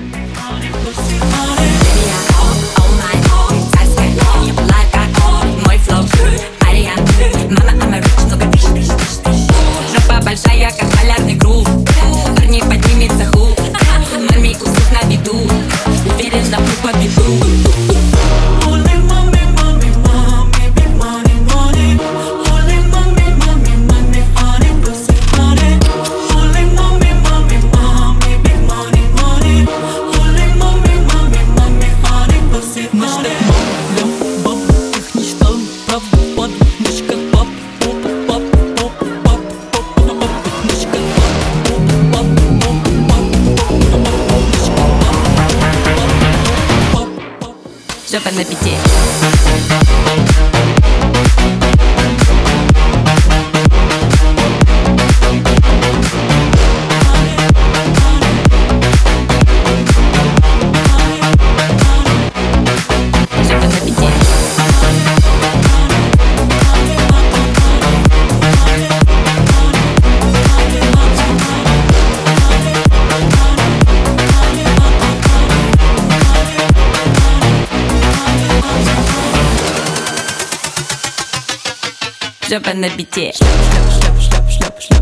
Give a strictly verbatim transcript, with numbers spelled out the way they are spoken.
Большая, как полярный круг. Парни поднимется хук. Маме усык на виду. Уверен, на путь победу. Жопа на пяти. Жопа на пяти. Жопа на бите. Шлеп, шлеп, шлеп, шлеп, шлеп.